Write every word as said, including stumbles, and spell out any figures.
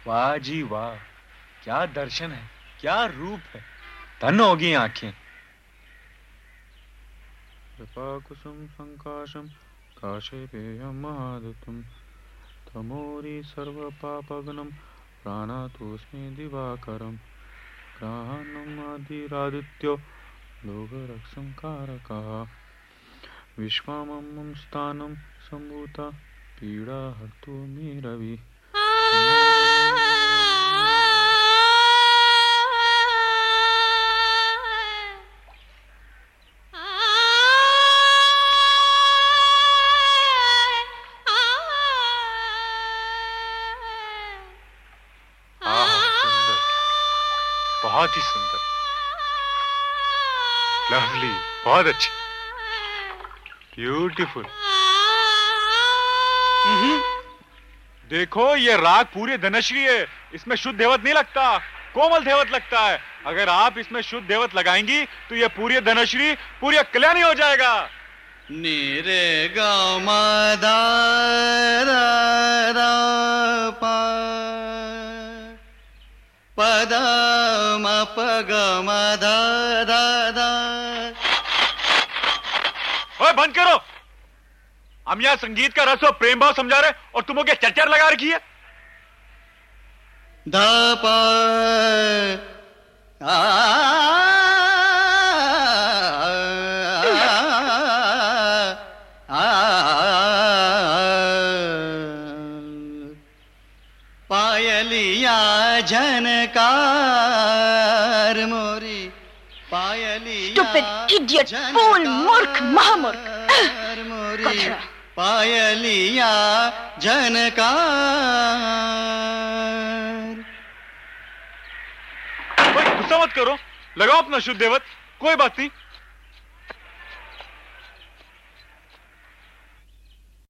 वाह जी वाह, क्या दर्शन है, क्या रूप है। धन होगी आंखें। कृपा कुसुम संकाशम काशेपेयम महादुतम तमोरी सर्व पापगनम प्राणातोस्मि दिवाकरम ग्रहणम आदिरादित्यो लोकरक्षं कारकः विश्वमं स्थानं सम्भूता पीड़ा हर्तु मे रवि। बहुत ही सुंदर, लवली, बहुत अच्छी, ब्यूटीफुल। देखो ये राग पूरी धनश्री है, इसमें शुद्ध देवत नहीं लगता, कोमल देवत लगता है। अगर आप इसमें शुद्ध देवत लगाएंगी तो ये पूरी धनश्री पूरी कल्याणी हो जाएगा। नीरे गा मा धा रा रा पा पदा मा प ग मा धा धा धा। ओए बंद करो, हम यहाँ संगीत का रस और प्रेम भाव समझा रहे और तुम क्या चरचर लगा रखी है। धा पा आ पायलिया झनकार मोरी पायलिया Stupid idiot, fool, मूर्ख, महामूर्ख, मोरी पायलिया झनकार। गुस्सा मत करो, लगाओ अपना शुद्ध देवत, कोई बात नहीं।